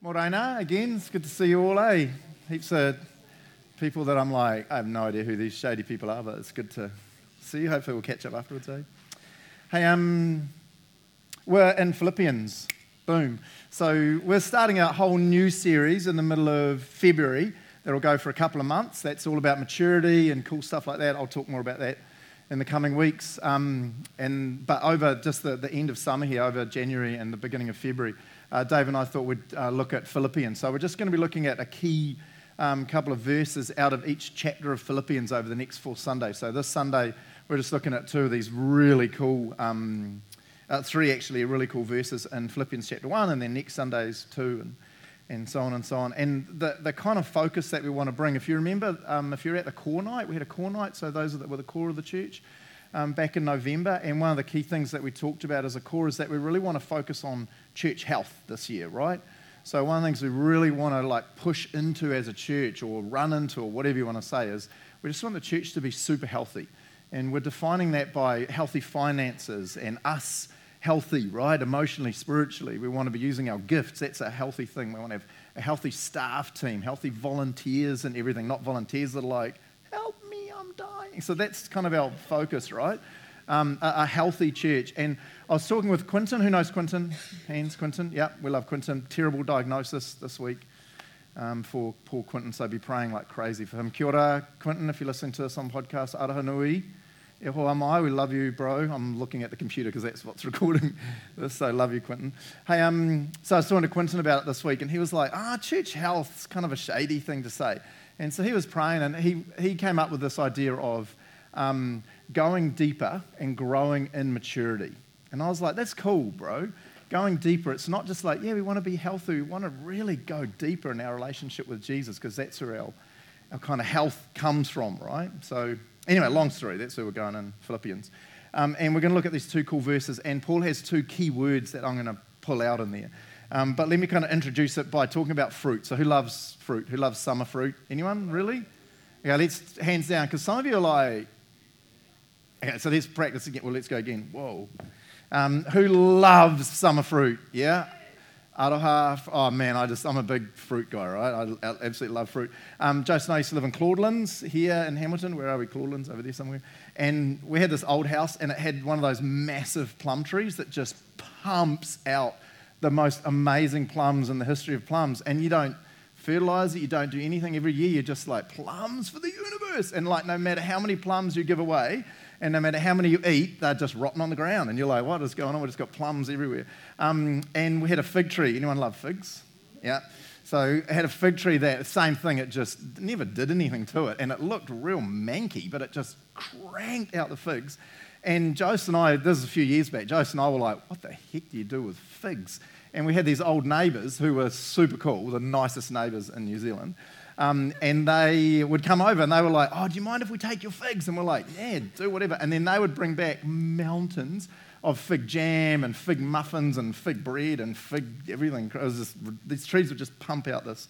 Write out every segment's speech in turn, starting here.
Morena, again, it's good to see you all, eh? Heaps of people that I'm like, I have no idea who these shady people are, but it's good to see you. Hopefully we'll catch up afterwards, eh? Hey, we're in Philippians. Boom. So we're starting a whole new series in the middle of February that'll go for a couple of months. That's all about maturity and cool stuff like that. I'll talk more about that in the coming weeks. But over just the end of summer here, over January and the beginning of February, Dave and I thought we'd look at Philippians. So we're just going to be looking at a key couple of verses out of each chapter of Philippians over the next 4 Sundays. So this Sunday, we're just looking at 2 of these really cool, 3 actually, really cool verses in Philippians chapter 1, and then next Sunday's 2, and so on and so on. And the kind of focus that we want to bring, if you remember, if you're at the core night, we had a core night, so those that were the core of the church, back in November, and one of the key things that we talked about as a core is that we really want to focus on church health this year, right? So one of the things we really want to push into as a church, or run into, or whatever you want to say, is we just want the church to be super healthy. And we're defining that by healthy finances and us healthy, right? Emotionally, spiritually. We want to be using our gifts. That's a healthy thing. We want to have a healthy staff team, healthy volunteers and everything, not volunteers that are like, help me, I'm dying. So that's kind of our focus, right? A healthy church. And I was talking with Quinton. Who knows Quinton? Hands, Quinton. Yeah, we love Quinton. Terrible diagnosis this week for poor Quinton, so be praying like crazy for him. Kia ora, Quinton, if you're listening to us on podcast. Araha nui. E hoa mai, we love you, bro. I'm looking at the computer because that's what's recording this, so love you, Quinton. Hey, so I was talking to Quinton about it this week, and he was like, church health's kind of a shady thing to say. And so he was praying, and he came up with this idea of going deeper and growing in maturity. And I was like, that's cool, bro. Going deeper, it's not just like, we want to be healthy. We want to really go deeper in our relationship with Jesus, because that's where our kind of health comes from, right? So anyway, long story. That's where we're going in Philippians. And we're going to look at these 2 cool verses. And Paul has 2 key words that I'm going to pull out in there. But let me kind of introduce it by talking about fruit. So who loves fruit? Who loves summer fruit? Anyone, really? Okay, let's hands down, because some of you are like, okay, so let's practice again. Well, let's go again. Whoa. Who loves summer fruit? Yeah? Aroha. Oh, man, I'm a big fruit guy, right? I absolutely love fruit. Joseph and I used to live in Claudelands here in Hamilton. Where are we? Claudelands, over there somewhere. And we had this old house, and it had one of those massive plum trees that just pumps out the most amazing plums in the history of plums. And you don't fertilize it, you don't do anything every year. You're just like, plums for the universe. And no matter how many plums you give away, and no matter how many you eat, they're just rotting on the ground. And you're like, what is going on? We've just got plums everywhere. And we had a fig tree. Anyone love figs? Yeah. So I had a fig tree that, same thing, it just never did anything to it. And it looked real manky, but it just cranked out the figs. And Joseph and I, this is a few years back, Joseph and I were like, what the heck do you do with figs? And we had these old neighbours who were super cool, the nicest neighbours in New Zealand. And they would come over and they were like, do you mind if we take your figs? And we're like, yeah, do whatever. And then they would bring back mountains of fig jam and fig muffins and fig bread and fig everything. It was these trees would just pump out this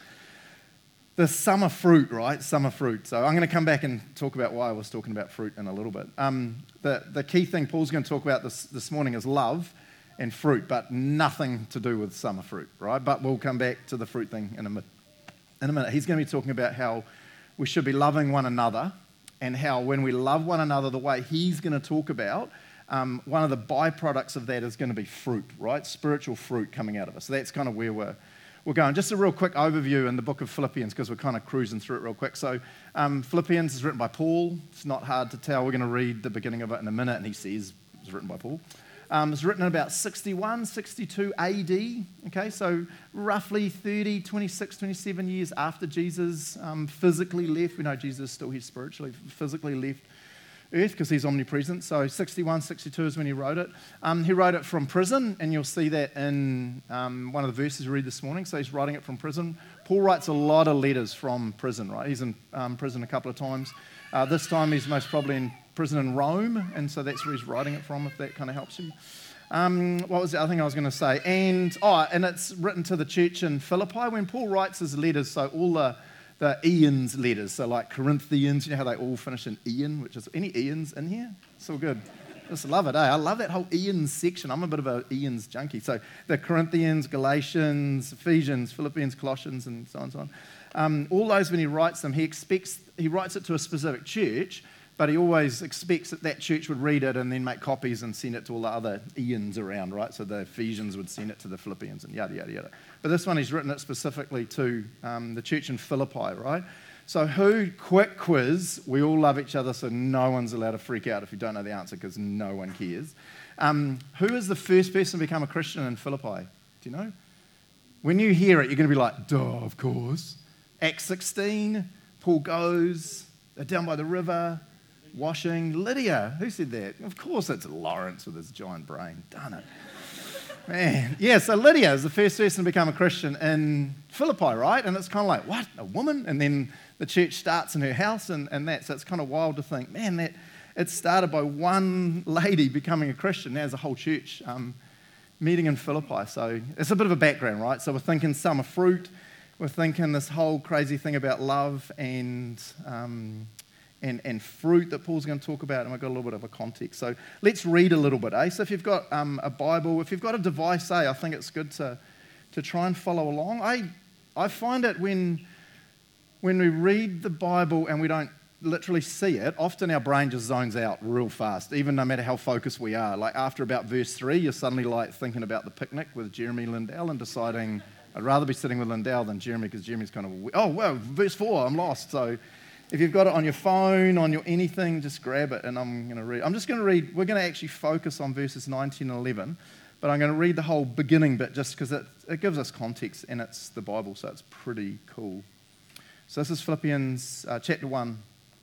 summer fruit, right? Summer fruit. So I'm going to come back and talk about why I was talking about fruit in a little bit. The key thing Paul's going to talk about this morning is love and fruit, but nothing to do with summer fruit, right? But we'll come back to the fruit thing in a minute. He's going to be talking about how we should be loving one another, and how when we love one another the way he's going to talk about, one of the byproducts of that is going to be fruit, right? Spiritual fruit coming out of us. So that's kind of where we're going. Just a real quick overview in the book of Philippians, because we're kind of cruising through it real quick. So Philippians is written by Paul. It's not hard to tell. We're going to read the beginning of it in a minute, and he says it's written by Paul. It's written in about 61, 62 AD, okay, so roughly 30, 26, 27 years after Jesus physically left. We know Jesus is still here spiritually, physically left earth because he's omnipresent. So 61, 62 is when he wrote it. He wrote it from prison, and you'll see that in one of the verses we read this morning. So he's writing it from prison. Paul writes a lot of letters from prison, right? He's in prison a couple of times. This time he's most probably in prison in Rome, and so that's where he's writing it from, if that kind of helps you. What was the other thing I was going to say? And it's written to the church in Philippi. When Paul writes his letters, so all the Ian's letters, so like Corinthians, you know how they all finish in Ian, which is, any Ians in here? It's all good. Just love it, eh? I love that whole Ian's section. I'm a bit of an Ian's junkie. So the Corinthians, Galatians, Ephesians, Philippians, Colossians, and so on and so on. All those, when he writes them, he writes it to a specific church, but he always expects that that church would read it and then make copies and send it to all the other Ians around, right? So the Ephesians would send it to the Philippians and yada, yada, yada. But this one, he's written it specifically to the church in Philippi, right? So quick quiz, we all love each other, so no one's allowed to freak out if you don't know the answer because no one cares. Who is the first person to become a Christian in Philippi? Do you know? When you hear it, you're going to be like, duh, of course. Acts 16, Paul goes, they're down by the river, washing. Lydia, who said that? Of course it's Lawrence with his giant brain. Darn it. Man, yeah, so Lydia is the first person to become a Christian in Philippi, right? And it's kind of like, what, a woman? And then the church starts in her house and that. So it's kind of wild to think, man, that it started by one lady becoming a Christian. Now there's a whole church meeting in Philippi. So it's a bit of a background, right? So we're thinking summer fruit. We're thinking this whole crazy thing about love and fruit that Paul's going to talk about, and we've got a little bit of a context. So let's read a little bit, eh? So if you've got a Bible, if you've got a device, I think it's good to try and follow along. I find it when we read the Bible and we don't literally see it, often our brain just zones out real fast, even no matter how focused we are. Like after about verse 3, you're suddenly like thinking about the picnic with Jeremy Lindell and deciding, I'd rather be sitting with Lindell than Jeremy because Jeremy's kind of, oh, well, verse 4, I'm lost. So if you've got it on your phone, on your anything, just grab it and I'm going to read. I'm just going to read, we're going to actually focus on verses 19 and 11, but I'm going to read the whole beginning bit just because it gives us context and it's the Bible, so it's pretty cool. So this is Philippians chapter 1.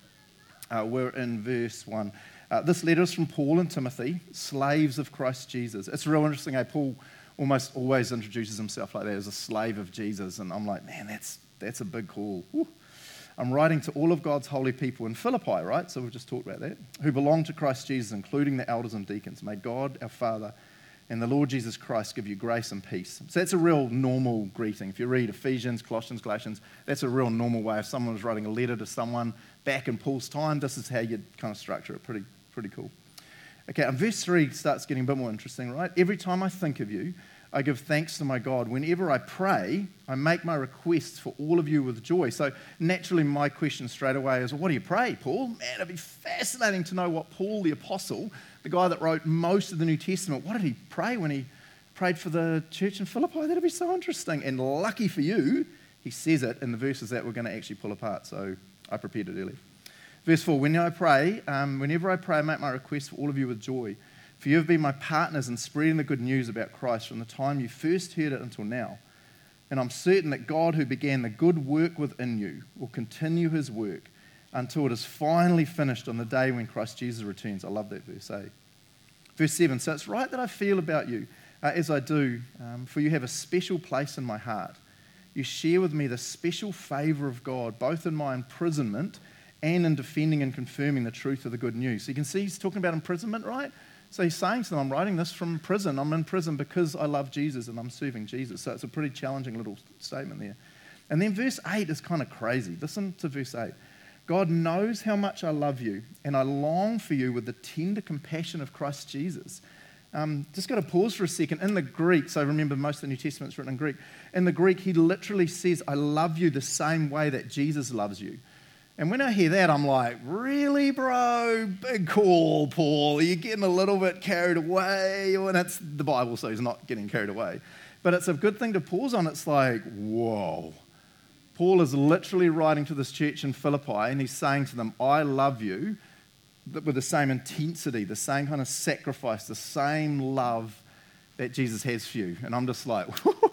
We're in verse 1. This letter is from Paul and Timothy, slaves of Christ Jesus. It's real interesting, Paul almost always introduces himself like that as a slave of Jesus, and I'm like, man, that's a big call. Woo. I'm writing to all of God's holy people in Philippi, right? So we've just talked about that, who belong to Christ Jesus, including the elders and deacons. May God, our Father, and the Lord Jesus Christ give you grace and peace. So that's a real normal greeting. If you read Ephesians, Colossians, Galatians, that's a real normal way. If someone was writing a letter to someone back in Paul's time, this is how you'd kind of structure it. Pretty cool. Okay, and verse 3 starts getting a bit more interesting, right? Every time I think of you, I give thanks to my God. Whenever I pray, I make my requests for all of you with joy. So naturally, my question straight away is, well, what do you pray, Paul? Man, it'd be fascinating to know what Paul the Apostle, the guy that wrote most of the New Testament, what did he pray when he prayed for the church in Philippi? That'd be so interesting. And lucky for you, he says it in the verses that we're going to actually pull apart. So I prepared it early. Verse 4, whenever I pray, I make my request for all of you with joy. For you have been my partners in spreading the good news about Christ from the time you first heard it until now. And I'm certain that God, who began the good work within you, will continue his work until it is finally finished on the day when Christ Jesus returns. I love that verse 8. Verse 7, so it's right that I feel about you as I do, for you have a special place in my heart. You share with me the special favour of God, both in my imprisonment and in defending and confirming the truth of the good news. So you can see he's talking about imprisonment, right? So he's saying to them, I'm writing this from prison. I'm in prison because I love Jesus and I'm serving Jesus. So it's a pretty challenging little statement there. And then verse 8 is kind of crazy. Listen to verse 8. God knows how much I love you and I long for you with the tender compassion of Christ Jesus. Just got to pause for a second. In the Greek, so remember most of the New Testament is written in Greek. In the Greek, he literally says, I love you the same way that Jesus loves you. And when I hear that, I'm like, really, bro? Big call, Paul. Are you getting a little bit carried away? And it's the Bible, so he's not getting carried away. But it's a good thing to pause on. It's like, whoa. Paul is literally writing to this church in Philippi, and he's saying to them, I love you with the same intensity, the same kind of sacrifice, the same love that Jesus has for you. And I'm just like,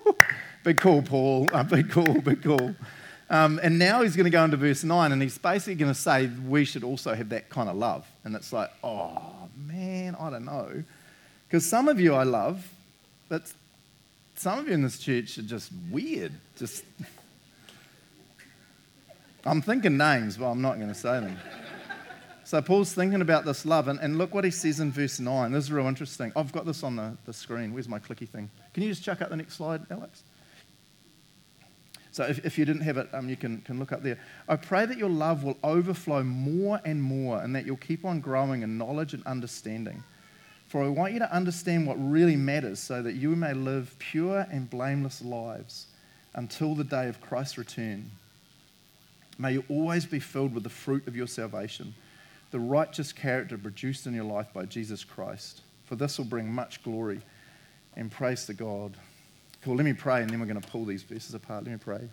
big call, Paul. Big call. And now he's going to go into verse 9, and he's basically going to say we should also have that kind of love. And it's like, oh, man, I don't know. Because some of you I love, but some of you in this church are just weird. I'm thinking names, but I'm not going to say them. So Paul's thinking about this love, and look what he says in verse 9. This is real interesting. I've got this on the screen. Where's my clicky thing? Can you just chuck up the next slide, Alex? So if you didn't have it, you can look up there. I pray that your love will overflow more and more and that you'll keep on growing in knowledge and understanding For I want you to understand what really matters so that you may live pure and blameless lives until the day of Christ's return. May you always be filled with the fruit of your salvation, the righteous character produced in your life by Jesus Christ. For this will bring much glory and praise to God. Cool, let me pray and then we're going to pull these verses apart. Let me pray.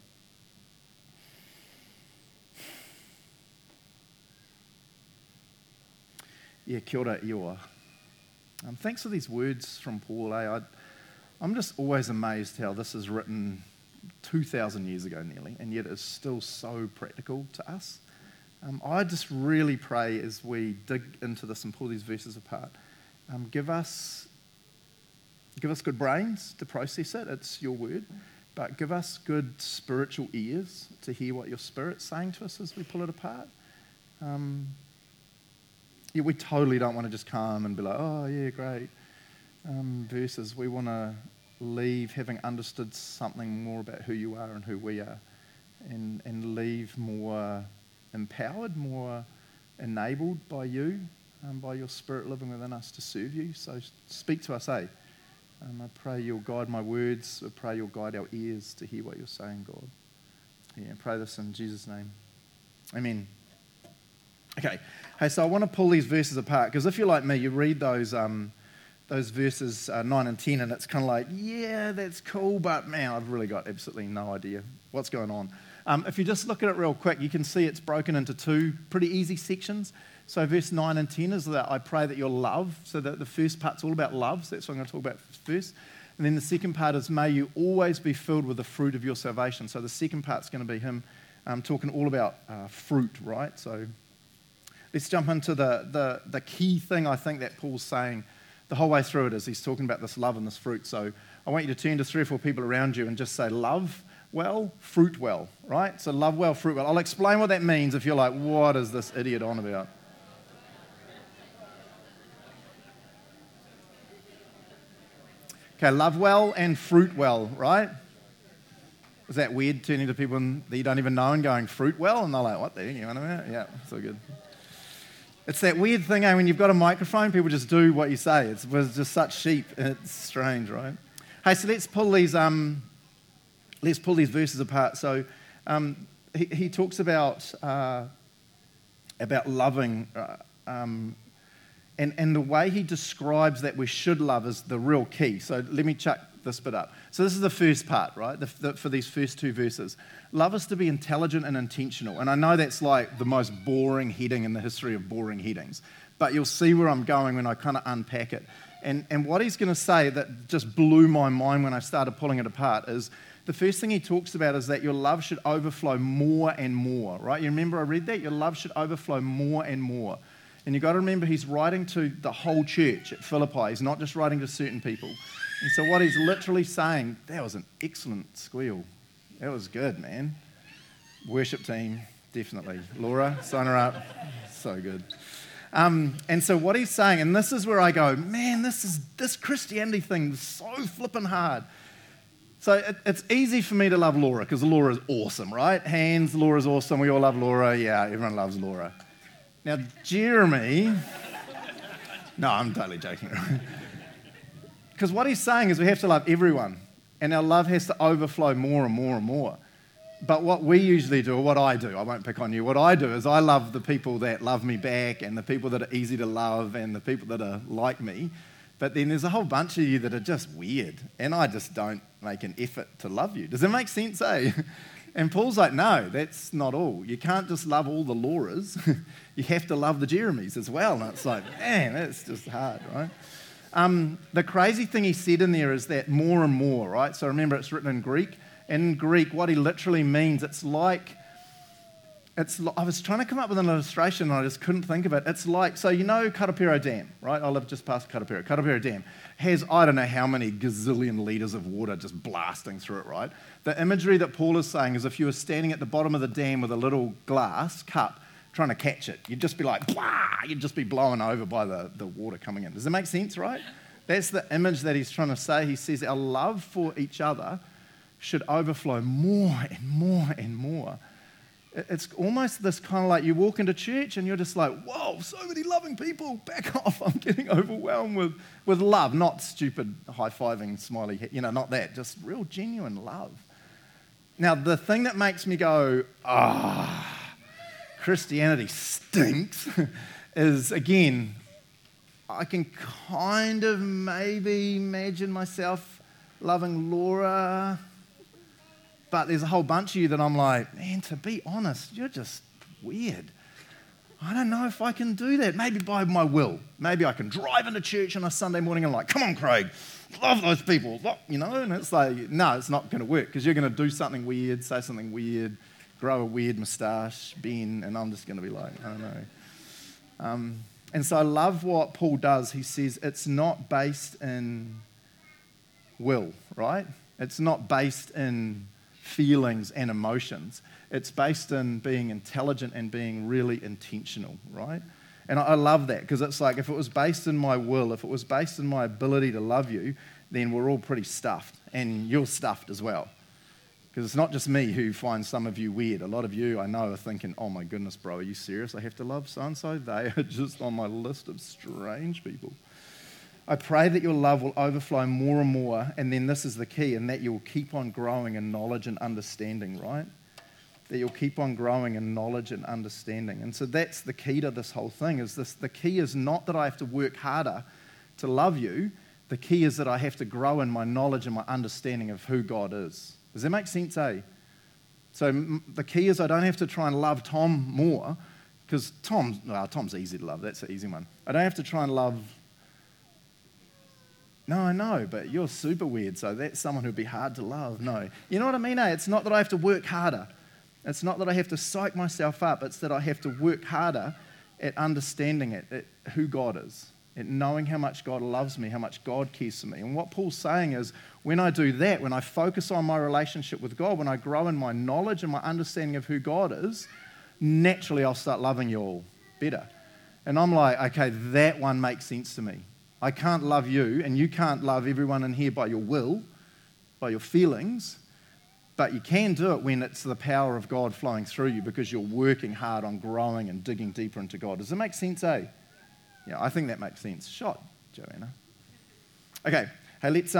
Yeah, kia ora iwa. Thanks for these words from Paul. I'm just always amazed how this is written 2,000 years ago nearly, and yet it's still so practical to us. I just really pray as we dig into this and pull these verses apart, give us good brains to process it. It's your word. But give us good spiritual ears to hear what your Spirit's saying to us as we pull it apart. Yeah, we totally don't want to just come and be like, oh, yeah, great verses. We want to leave having understood something more about who you are and who we are, and leave more empowered, more enabled by you, by your Spirit living within us to serve you. So speak to us, I pray you'll guide my words. I pray you'll guide our ears to hear what you're saying, God. Yeah, I pray this in Jesus' name. Amen. Okay, hey, so I want to pull these verses apart, because if you're like me, you read those verses 9 and 10, and it's kind of like, yeah, that's cool, but man, I've really got absolutely no idea what's going on. If you just look at it real quick, you can see it's broken into two pretty easy sections. So verse 9 and 10 is that I pray that you'll love, so that the first part's all about love, so that's what I'm going to talk about first. And then the second part is, may you always be filled with the fruit of your salvation. So the second part's going to be him talking all about fruit, right? So let's jump into the key thing I think that Paul's saying the whole way through it is he's talking about this love and this fruit. So I want you to turn to 3 or 4 people around you and just say, love well, fruit well, right? So love well, fruit well. I'll explain what that means if you're like, what is this idiot on about? Okay, love well and fruit well, right? Is that weird, turning to people that you don't even know and going, fruit well? And they're like, what the heck are you on about? Yeah, so good. It's that weird thing, when you've got a microphone, people just do what you say. We're just such sheep. It's strange, right? Hey, so let's pull these verses apart. So he talks about loving, and the way he describes that we should love is the real key. So let me chuck this bit up. So this is the first part, right, for these first 2 verses. Love is to be intelligent and intentional. And I know that's like the most boring heading in the history of boring headings, but you'll see where I'm going when I kind of unpack it. And what he's going to say that just blew my mind when I started pulling it apart is the first thing he talks about is that your love should overflow more and more, right? You remember I read that? Your love should overflow more and more. And you've got to remember he's writing to the whole church at Philippi. He's not just writing to certain people. And so what he's literally saying, that was an excellent squeal. That was good, man. Worship team, definitely. Laura, sign her up. So good. And so what he's saying, and this is where I go, man, this Christianity thing is so flipping hard. So it's easy for me to love Laura, because Laura is awesome, right? Hands, Laura's awesome. We all love Laura. Yeah, everyone loves Laura. Now, Jeremy... No, I'm totally joking. Because what he's saying is we have to love everyone, and our love has to overflow more and more and more. But what we usually do, or what I do, I won't pick on you, what I do is I love the people that love me back, and the people that are easy to love, and the people that are like me. But then there's a whole bunch of you that are just weird, and I just don't make an effort to love you. Does it make sense, eh? And Paul's like, no, that's not all. You can't just love all the Lauras. You have to love the Jeremies as well. And it's like, man, that's just hard, right? The crazy thing he said in there is that more and more, right? So remember, it's written in Greek. In Greek, what he literally means, I was trying to come up with an illustration and I just couldn't think of it. It's like, so you know Karapiro Dam, right? I live just past Karapiro. Karapiro Dam has, I don't know how many gazillion litres of water just blasting through it, right? The imagery that Paul is saying is if you were standing at the bottom of the dam with a little glass cup trying to catch it, you'd just be like, blah, you'd just be blown over by the water coming in. Does it make sense, right? That's the image that he's trying to say. He says our love for each other should overflow more and more and more. It's almost this kind of like you walk into church and you're just like, whoa, so many loving people, back off. I'm getting overwhelmed with love, not stupid high-fiving, smiley, not that, just real genuine love. Now, the thing that makes me go, Christianity stinks, is, again, I can kind of maybe imagine myself loving Laura, but there's a whole bunch of you that I'm like, man, to be honest, you're just weird. I don't know if I can do that. Maybe by my will. Maybe I can drive into church on a Sunday morning and like, come on, Craig, love those people, and it's like, no, it's not going to work because you're going to do something weird, say something weird, grow a weird moustache, Ben, and I'm just going to be like, I don't know. And so I love what Paul does. He says it's not based in will, right? It's not based in feelings and emotions. It's based in being intelligent and being really intentional, right? And I love that because it's like if it was based in my will, if it was based in my ability to love you, then we're all pretty stuffed. And you're stuffed as well. Because it's not just me who finds some of you weird. A lot of you I know are thinking, oh my goodness, bro, are you serious? I have to love so-and-so? They are just on my list of strange people. I pray that your love will overflow more and more, and then this is the key, and that you'll keep on growing in knowledge and understanding, right? That you'll keep on growing in knowledge and understanding. And so that's the key to this whole thing, is this: the key is not that I have to work harder to love you. The key is that I have to grow in my knowledge and my understanding of who God is. Does that make sense, eh? So the key is I don't have to try and love Tom more, because Tom's easy to love. That's the easy one. I don't have to try and love... No, I know, but you're super weird, so that's someone who'd be hard to love. No. You know what I mean, eh? It's not that I have to work harder. It's not that I have to psych myself up. It's that I have to work harder at understanding at who God is, at knowing how much God loves me, how much God cares for me. And what Paul's saying is, when I do that, when I focus on my relationship with God, when I grow in my knowledge and my understanding of who God is, naturally I'll start loving you all better. And I'm like, okay, that one makes sense to me. I can't love you, and you can't love everyone in here by your will, by your feelings, but you can do it when it's the power of God flowing through you because you're working hard on growing and digging deeper into God. Does it make sense, eh? Yeah, I think that makes sense. Shot, Joanna. Okay, hey, let's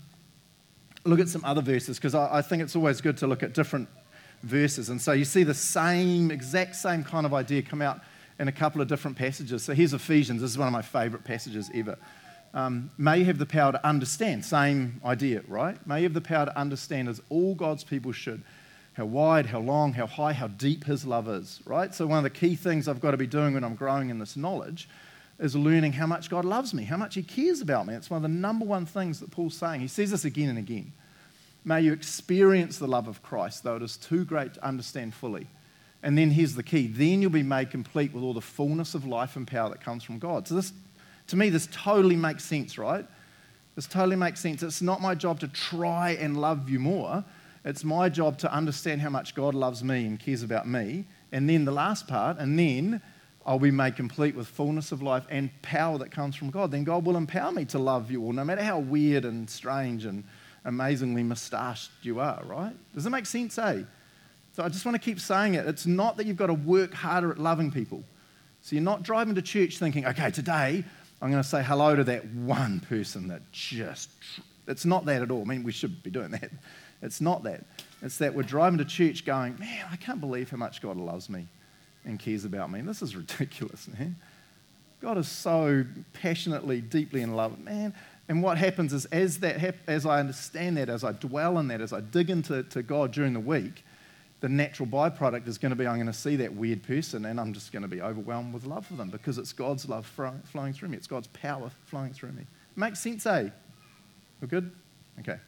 look at some other verses because I think it's always good to look at different verses. And so you see the exact same kind of idea come out in a couple of different passages. So here's Ephesians. This is one of my favourite passages ever. May you have the power to understand. Same idea, right? May you have the power to understand as all God's people should. How wide, how long, how high, how deep his love is, right? So one of the key things I've got to be doing when I'm growing in this knowledge is learning how much God loves me, how much he cares about me. It's one of the number one things that Paul's saying. He says this again and again. May you experience the love of Christ, though it is too great to understand fully. And then here's the key. Then you'll be made complete with all the fullness of life and power that comes from God. So this, to me, this totally makes sense, right? This totally makes sense. It's not my job to try and love you more. It's my job to understand how much God loves me and cares about me. And then the last part, and then I'll be made complete with fullness of life and power that comes from God. Then God will empower me to love you all, no matter how weird and strange and amazingly moustached you are, right? Does it make sense, eh? So I just want to keep saying it. It's not that you've got to work harder at loving people. So you're not driving to church thinking, okay, today I'm going to say hello to that one person that just... It's not that at all. I mean, we should be doing that. It's not that. It's that we're driving to church going, man, I can't believe how much God loves me and cares about me. This is ridiculous, man. God is so passionately, deeply in love, man. And what happens is as I understand that, as I dwell in that, as I dig into God during the week, the natural byproduct is going to be I'm going to see that weird person and I'm just going to be overwhelmed with love for them because it's God's love flowing through me. It's God's power flowing through me. Makes sense, eh? We're good? Okay.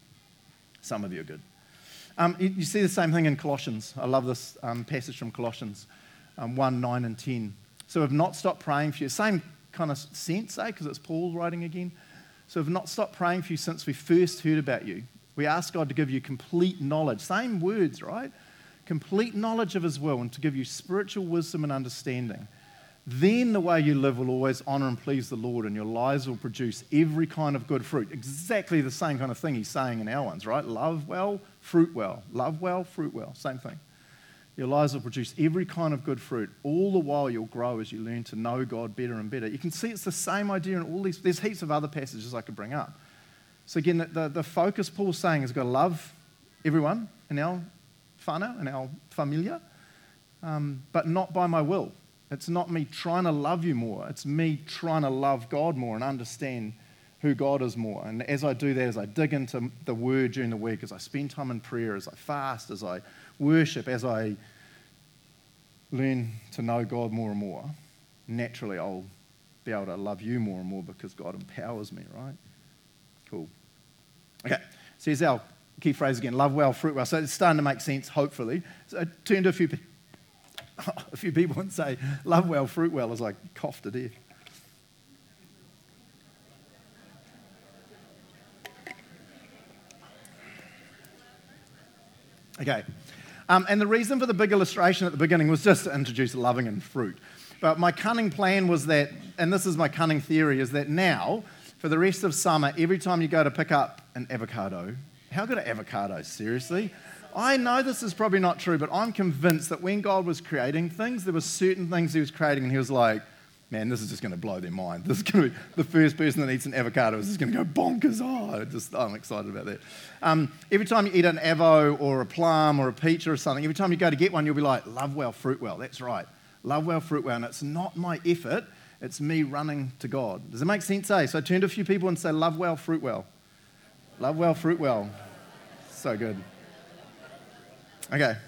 Some of you are good. You see the same thing in Colossians. I love this passage from Colossians 1, 9 and 10. So we've not stopped praying for you. Same kind of sense, eh? Because it's Paul writing again. So we've not stopped praying for you since we first heard about you. We ask God to give you complete knowledge. Same words, right? Complete knowledge of his will and to give you spiritual wisdom and understanding. Then the way you live will always honour and please the Lord and your lives will produce every kind of good fruit. Exactly the same kind of thing he's saying in our ones, right? Love well, fruit well. Love well, fruit well. Same thing. Your lives will produce every kind of good fruit. All the while you'll grow as you learn to know God better and better. You can see it's the same idea in all these. There's heaps of other passages I could bring up. So again, the focus Paul's saying is we've got to love everyone in our whānau, in our familia, but not by my will. It's not me trying to love you more. It's me trying to love God more and understand who God is more. And as I do that, as I dig into the Word during the week, as I spend time in prayer, as I fast, as I worship, as I learn to know God more and more, naturally I'll be able to love you more and more because God empowers me, right? Cool. Okay, so here's our key phrase again, love well, fruit well. So it's starting to make sense, hopefully. So turn to a few people and say, love well, fruit well, as I cough to death. Okay, and the reason for the big illustration at the beginning was just to introduce loving and fruit. But my cunning plan was that, and this is my cunning theory, is that now, for the rest of summer, every time you go to pick up an avocado, how good are avocados, seriously? I know this is probably not true, but I'm convinced that when God was creating things, there were certain things he was creating, and he was like, man, this is just going to blow their mind. This is going to be the first person that eats an avocado is just going to go bonkers. I'm excited about that. Every time you eat an avo or a plum or a peach or something, every time you go to get one, you'll be like, love well, fruit well. That's right. Love well, fruit well. And it's not my effort. It's me running to God. Does it make sense, eh? So turn to a few people and say, love well, fruit well. Love well, fruit well. So good. Okay.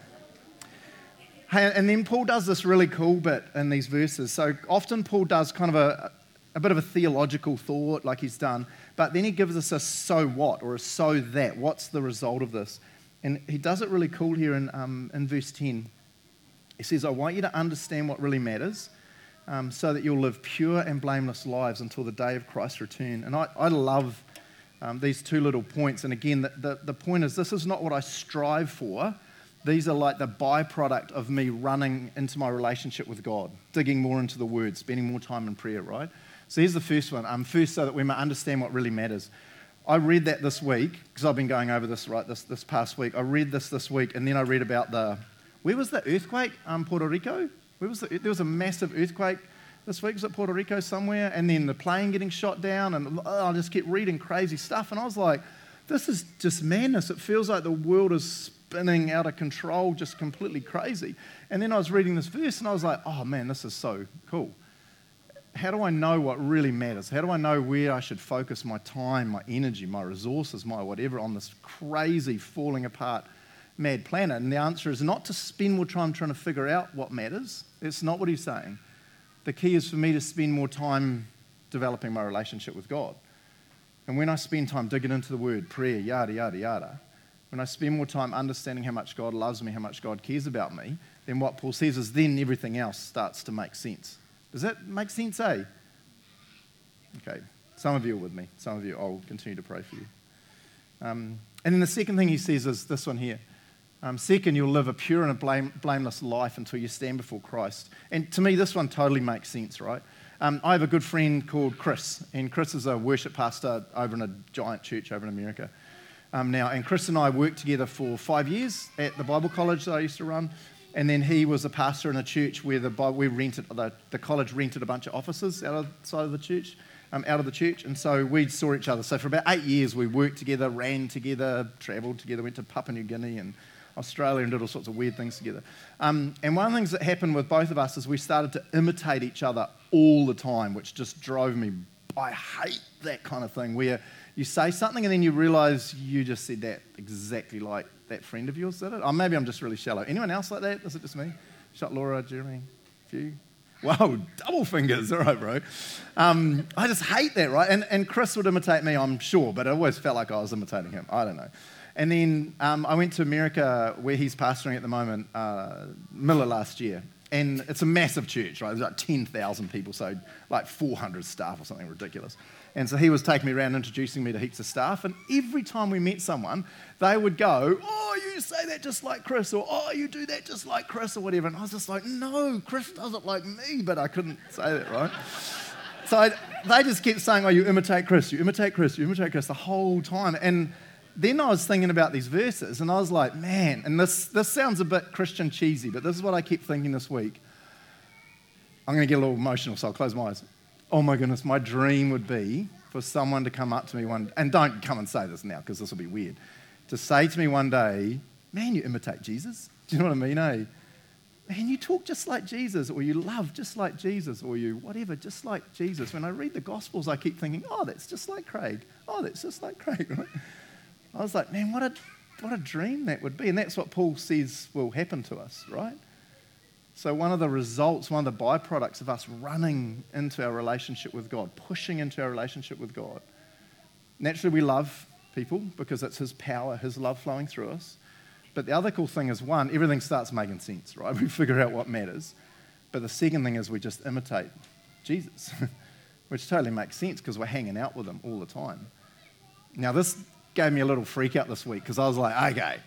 Hey, and then Paul does this really cool bit in these verses. So often Paul does kind of a bit of a theological thought like he's done, but then he gives us a so what or a so that. What's the result of this? And he does it really cool here in verse 10. He says, I want you to understand what really matters so that you'll live pure and blameless lives until the day of Christ's return. And I love these two little points. And again, the point is this is not what I strive for. These are like the byproduct of me running into my relationship with God, digging more into the Word, spending more time in prayer, right? So here's the first one. First, so that we may understand what really matters. I read that this week, because I've been going over this, right, this past week. I read this week, and then I read about where was the earthquake? Puerto Rico? There was a massive earthquake this week. Was it Puerto Rico somewhere? And then the plane getting shot down, and I just kept reading crazy stuff. And I was like, this is just madness. It feels like the world is spinning out of control, just completely crazy. And then I was reading this verse and I was like, oh man, this is so cool. How do I know what really matters? How do I know where I should focus my time, my energy, my resources, my whatever on this crazy falling apart mad planet? And the answer is not to spend more time trying to figure out what matters. That's not what he's saying. The key is for me to spend more time developing my relationship with God. And when I spend time digging into the Word, prayer, yada, yada, yada, when I spend more time understanding how much God loves me, how much God cares about me, then what Paul says is then everything else starts to make sense. Does that make sense, eh? Okay, some of you are with me. Some of you, I'll continue to pray for you. And then the second thing he says is this one here. Second, you'll live a pure and a blameless life until you stand before Christ. And to me, this one totally makes sense, right? I have a good friend called Chris, and Chris is a worship pastor over in a giant church over in America. Now, and Chris and I worked together for 5 years at the Bible college that I used to run, and then he was a pastor in a church where the college rented a bunch of offices outside of the church, out of the church, and so we saw each other. So for about 8 years, we worked together, ran together, travelled together, went to Papua New Guinea and Australia and did all sorts of weird things together. And one of the things that happened with both of us is we started to imitate each other all the time, which just drove me. I hate that kind of thing where you say something and then you realise you just said that exactly like that friend of yours did it. Or maybe I'm just really shallow. Anyone else like that? Is it just me? Shut Laura, Jeremy, a few. Wow, double fingers. All right, bro. I just hate that, right? And Chris would imitate me, I'm sure, but it always felt like I was imitating him. I don't know. And then I went to America where he's pastoring at the moment, Miller last year. And it's a massive church, right? There's like 10,000 people, so like 400 staff or something ridiculous. And so he was taking me around, introducing me to heaps of staff. And every time we met someone, they would go, oh, you say that just like Chris, or oh, you do that just like Chris, or whatever. And I was just like, no, Chris does it like me, but I couldn't say that, right? So they just kept saying, oh, you imitate Chris, you imitate Chris, you imitate Chris the whole time. And then I was thinking about these verses, and I was like, man, and this sounds a bit Christian cheesy, but this is what I kept thinking this week. I'm going to get a little emotional, so I'll close my eyes. Oh my goodness, my dream would be for someone to come up to me and don't come and say this now because this will be weird, to say to me one day, man, you imitate Jesus. Do you know what I mean, eh? Man, you talk just like Jesus, or you love just like Jesus, or you whatever, just like Jesus. When I read the Gospels, I keep thinking, oh, that's just like Craig. Oh, that's just like Craig, right? I was like, man, what a dream that would be. And that's what Paul says will happen to us, right? So one of the results, one of the byproducts of us running into our relationship with God, pushing into our relationship with God, naturally we love people because it's his power, his love flowing through us. But the other cool thing is, one, everything starts making sense, right? We figure out what matters. But the second thing is we just imitate Jesus, which totally makes sense because we're hanging out with him all the time. Now, this gave me a little freak out this week because I was like, okay,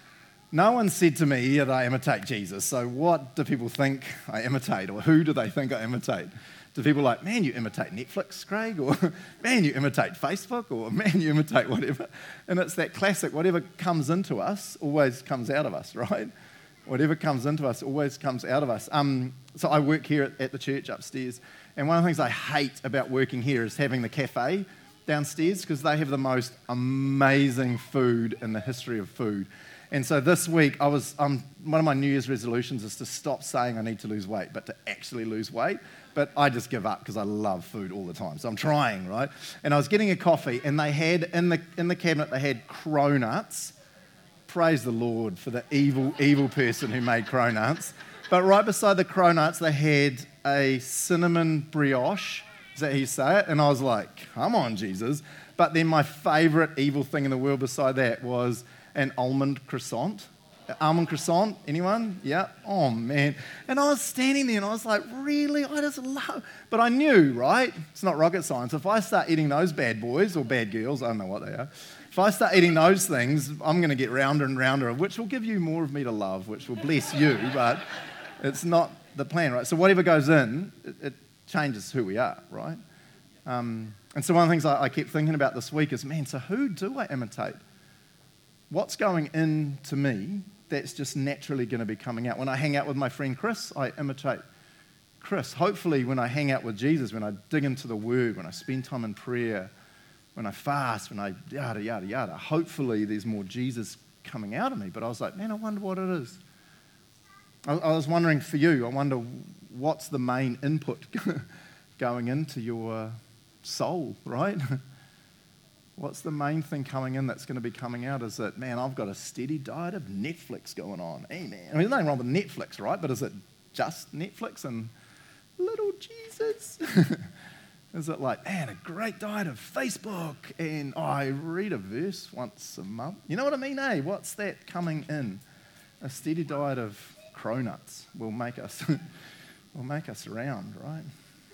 no one said to me that I imitate Jesus, so what do people think I imitate, or who do they think I imitate? Do people like, man, you imitate Netflix, Craig, or man, you imitate Facebook, or man, you imitate whatever? And it's that classic, whatever comes into us always comes out of us, right? Whatever comes into us always comes out of us. So I work here at the church upstairs, and one of the things I hate about working here is having the cafe downstairs because they have the most amazing food in the history of food. And so this week, one of my New Year's resolutions is to stop saying I need to lose weight, but to actually lose weight. But I just give up because I love food all the time. So I'm trying, right? And I was getting a coffee, and they had, in the cabinet, they had cronuts. Praise the Lord for the evil person who made cronuts. But right beside the cronuts, they had a cinnamon brioche. Is that how you say it? And I was like, come on, Jesus. But then my favourite evil thing in the world beside that was an almond croissant. Almond croissant, anyone? Yeah? Oh, man. And I was standing there and I was like, really? I just love... But I knew, right? It's not rocket science. If I start eating those bad boys or bad girls, I don't know what they are. If I start eating those things, I'm going to get rounder and rounder, which will give you more of me to love, which will bless you, but it's not the plan, right? So whatever goes in, it changes who we are, right? And so one of the things I kept thinking about this week is, man, so who do I imitate? What's going into me that's just naturally going to be coming out? When I hang out with my friend Chris, I imitate Chris. Hopefully when I hang out with Jesus, when I dig into the Word, when I spend time in prayer, when I fast, when I yada, yada, yada, hopefully there's more Jesus coming out of me. But I was like, man, I wonder what it is. I was wondering for you, I wonder what's the main input going into your soul, right? What's the main thing coming in that's going to be coming out? Is it, man, I've got a steady diet of Netflix going on. Amen. I mean, there's nothing wrong with Netflix, right? But is it just Netflix and little Jesus? Is it like, man, a great diet of Facebook and I read a verse once a month? You know what I mean, eh? What's that coming in? A steady diet of cronuts will make us around, right?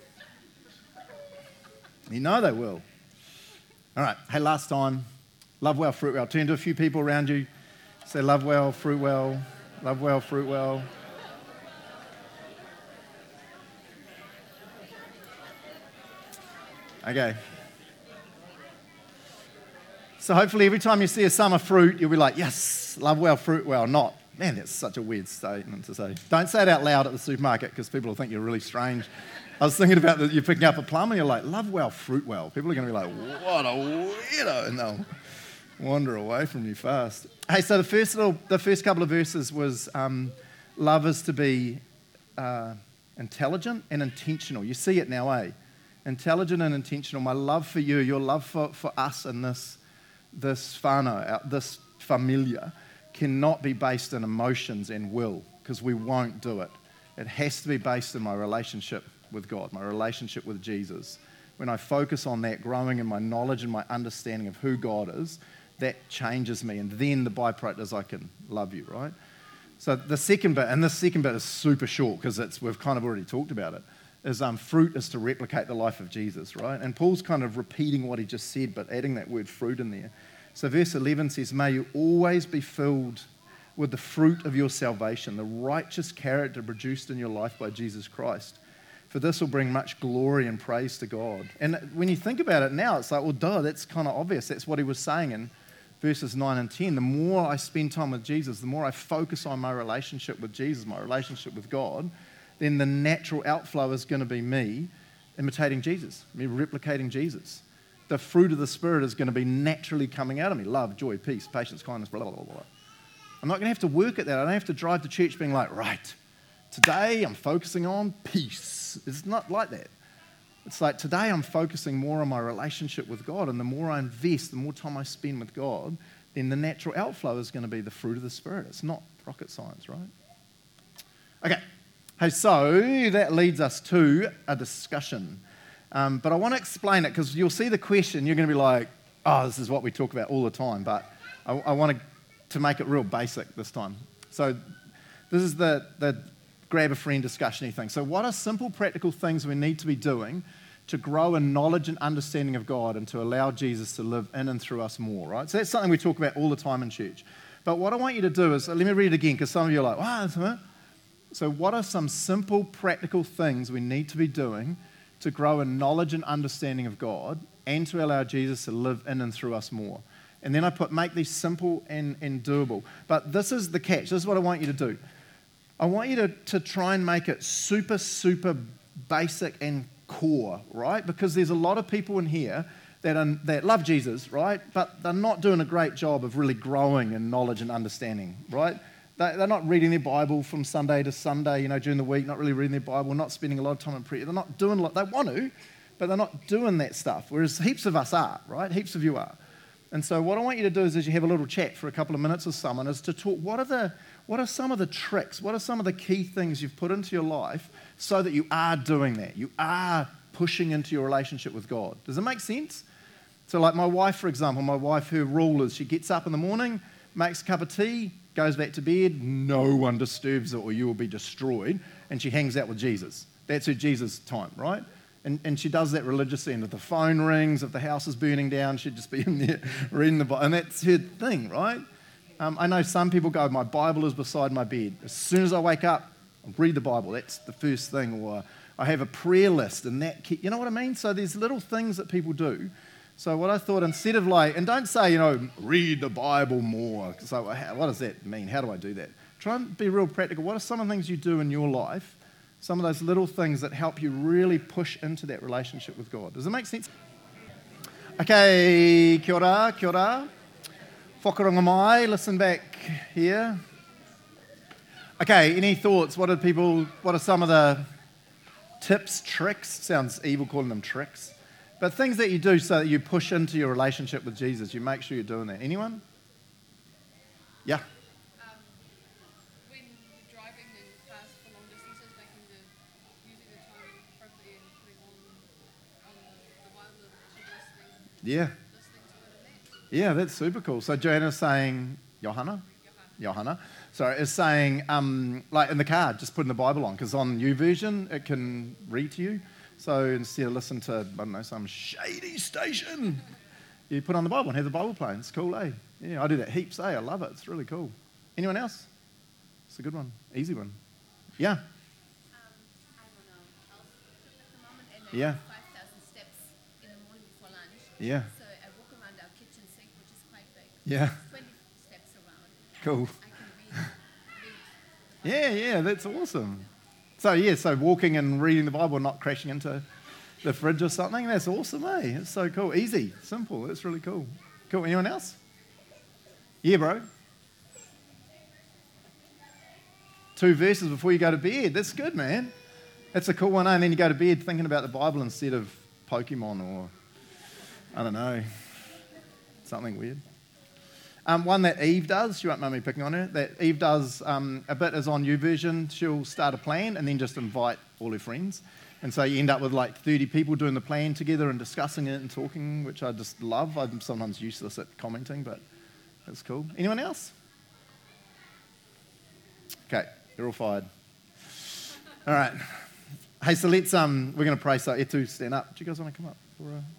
You know they will. All right, hey, last time, love well, fruit well. Turn to a few people around you. Say love well, fruit well, love well, fruit well. Okay. So hopefully every time you see a summer fruit, you'll be like, yes, love well, fruit well, not. Man, that's such a weird statement to say. Don't say it out loud at the supermarket because people will think you're really strange. I was thinking about that you're picking up a plum and you're like, love well, fruit well. People are going to be like, what a weirdo, and they'll wander away from you fast. Hey, so the first couple of verses was love is to be intelligent and intentional. You see it now, eh? Intelligent and intentional. My love for you, your love for us and this whānau, this familia, cannot be based in emotions and will, because we won't do it. It has to be based in my relationship with God, my relationship with Jesus. When I focus on that, growing in my knowledge and my understanding of who God is, that changes me. And then the byproduct is I can love you, right? So the second bit, and this second bit is super short because we've kind of already talked about it, is fruit is to replicate the life of Jesus, right? And Paul's kind of repeating what he just said, but adding that word fruit in there. So verse 11 says, may you always be filled with the fruit of your salvation, the righteous character produced in your life by Jesus Christ. For this will bring much glory and praise to God. And when you think about it now, it's like, well, duh, that's kind of obvious. That's what he was saying in verses 9 and 10, the more I spend time with Jesus, the more I focus on my relationship with Jesus, my relationship with God, then the natural outflow is going to be me imitating Jesus, me replicating Jesus. The fruit of the Spirit is going to be naturally coming out of me. Love, joy, peace, patience, kindness, blah, blah, blah, blah. I'm not going to have to work at that. I don't have to drive to church being like, right, today I'm focusing on peace. It's not like that. It's like today I'm focusing more on my relationship with God, and the more I invest, the more time I spend with God, then the natural outflow is going to be the fruit of the Spirit. It's not rocket science, right? Okay, hey, so that leads us to a discussion. But I want to explain it because you'll see the question, you're going to be like, oh, this is what we talk about all the time, but I want to make it real basic this time. So this is the grab a friend discussion-y thing. So what are simple practical things we need to be doing to grow in knowledge and understanding of God and to allow Jesus to live in and through us more, right? So that's something we talk about all the time in church. But what I want you to do is, let me read it again because some of you are like, wow, that's it. So what are some simple practical things we need to be doing to grow in knowledge and understanding of God and to allow Jesus to live in and through us more? And then I make these simple and doable. But this is the catch. This is what I want you to do. I want you to try and make it super, super basic and core, right? Because there's a lot of people in here that love Jesus, right? But they're not doing a great job of really growing in knowledge and understanding, right? They're not reading their Bible from Sunday to Sunday, during the week, not really reading their Bible, not spending a lot of time in prayer. They're not doing a lot. They want to, but they're not doing that stuff, whereas heaps of us are, right? Heaps of you are. And so what I want you to do is, as you have a little chat for a couple of minutes with someone, is to talk, what are some of the tricks, what are some of the key things you've put into your life so that you are doing that? You are pushing into your relationship with God. Does it make sense? So like my wife, for example, her rule is she gets up in the morning, makes a cup of tea, goes back to bed, no one disturbs her or you will be destroyed, and she hangs out with Jesus. That's her Jesus time, right? And she does that religiously, and if the phone rings, if the house is burning down, she'd just be in there reading the Bible, and that's her thing, right? I know some people go, my Bible is beside my bed. As soon as I wake up, I'll read the Bible. That's the first thing. Or I have a prayer list, and you know what I mean? So there's little things that people do. So what I thought, instead of and don't say, read the Bible more. So what does that mean? How do I do that? Try and be real practical. What are some of the things you do in your life? Some of those little things that help you really push into that relationship with God. Does it make sense? Okay, kia ora, kia ora. Whakaronga mai, listen back here. Okay, any thoughts? What are some of the tips, tricks? Sounds evil calling them tricks. But things that you do so that you push into your relationship with Jesus. You make sure you're doing that. Anyone? Yeah. When you're driving and fast for long distances, using the time appropriately and putting on the Bible that you're listening to it and that. Yeah, that's super cool. So Joanna's saying, Johanna, is saying, like in the car, just putting the Bible on, because on YouVersion, it can read to you. So instead of listening to, I don't know, some shady station, you put on the Bible and have the Bible playing. It's cool, eh? Yeah, I do that heaps, I love it. It's really cool. Anyone else? It's a good one. Easy one. Yeah? I don't know, health trip at the moment, and Yeah. 5,000 steps in the morning before lunch. Yeah. So I walk around our kitchen sink, which is quite big. Yeah. 20 steps around. Cool. I can read. Yeah, that's awesome. So walking and reading the Bible, not crashing into the fridge or something, that's awesome, eh? It's so cool. Easy, simple, that's really cool. Cool, anyone else? Yeah, bro. 2 verses before you go to bed, that's good, man. That's a cool one, eh? And then you go to bed thinking about the Bible instead of Pokemon or, I don't know, something weird. One that Eve does, she won't mind me picking on her, that Eve does a bit is on YouVersion. She'll start a plan and then just invite all her friends. And so you end up with like 30 people doing the plan together and discussing it and talking, which I just love. I'm sometimes useless at commenting, but that's cool. Anyone else? Okay, you're all fired. All right. Hey, so let's, we're going to pray. So Etu, stand up. Do you guys want to come up?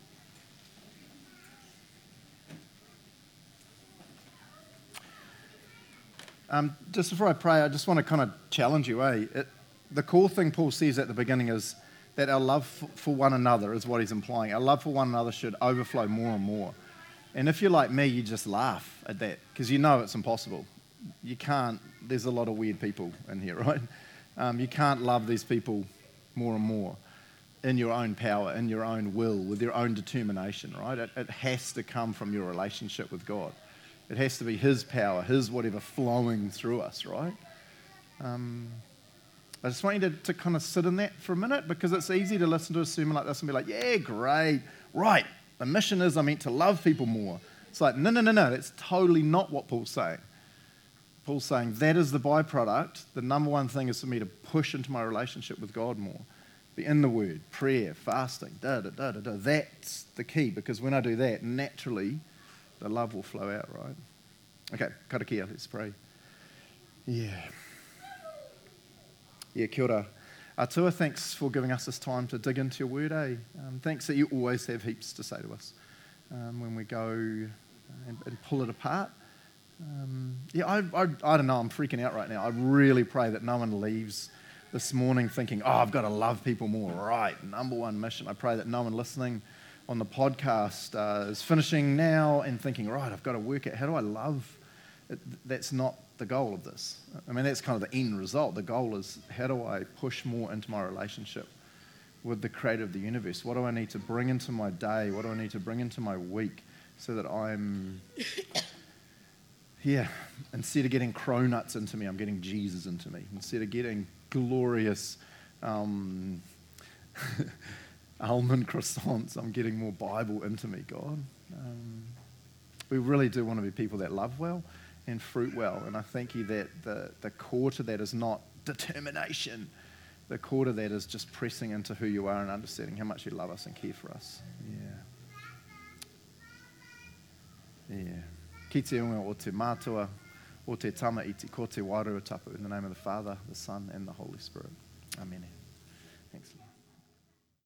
Just before I pray, I just want to kind of challenge you, the core thing Paul says at the beginning is that our love for one another is what he's implying. Our love for one another should overflow more and more. And if you're like me, you just laugh at that because you know it's impossible. You can't, there's a lot of weird people in here, right? You can't love these people more and more in your own power, in your own will, with your own determination, right? It has to come from your relationship with God. It has to be His power, His whatever flowing through us, right? I just want you to kind of sit in that for a minute because it's easy to listen to a sermon like this and be like, yeah, great, right. The mission is I'm meant to love people more. It's like, no, that's totally not what Paul's saying. Paul's saying that is the byproduct. The number one thing is for me to push into my relationship with God more. Be in the Word, prayer, fasting, da-da-da-da-da. That's the key because when I do that, naturally, the love will flow out, right? Okay, karakia, let's pray. Yeah, kia ora. Atua, thanks for giving us this time to dig into your word, eh? Thanks that you always have heaps to say to us when we go and pull it apart. I don't know, I'm freaking out right now. I really pray that no one leaves this morning thinking, oh, I've got to love people more. Right, number one mission. I pray that no one listening on the podcast is finishing now and thinking, right, I've got to work out how do I love. That's not the goal of this. I mean, that's kind of the end result. The goal is how do I push more into my relationship with the creator of the universe? What do I need to bring into my day? What do I need to bring into my week so that I'm, instead of getting cronuts into me, I'm getting Jesus into me. Instead of getting glorious almond croissants, I'm getting more Bible into me, God. We really do want to be people that love well and fruit well. And I thank you that the core to that is not determination. The core to that is just pressing into who you are and understanding how much you love us and care for us. Yeah. Ki te unga o te mātua, o te tama i te ko te wairua tapu, in the name of the Father, the Son, and the Holy Spirit. Amen. Thanks.